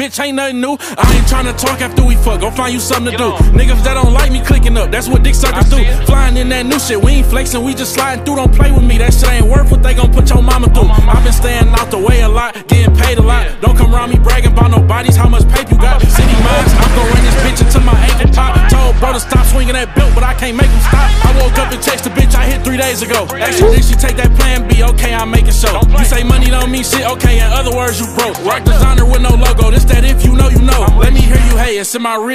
bitch, ain't nothing new. I ain't tryna talk after we fuck, go find you something to do. Niggas that don't like me clicking up, that's what dick suckers do. Flying in that new shit, we ain't flexing, we just sliding through. Don't play with me, that shit ain't worth what they gon' put your mama through. I been staying out the way a lot, getting paid a lot. Don't come around me bragging about nobody's, how much paper you got. City minds, I'm gon' run this bitch until my ankle pop. Told bro to stop swinging that belt, but I can't make him stop. I woke up and text the bitch I hit 3 days ago. Actually, did she take that plan B? Okay, I'll make it so. You say money don't mean shit, okay, in other words, you broke. Rock designer with no logo, this that if you know, you know. Let me hear you, hey, it's in my real.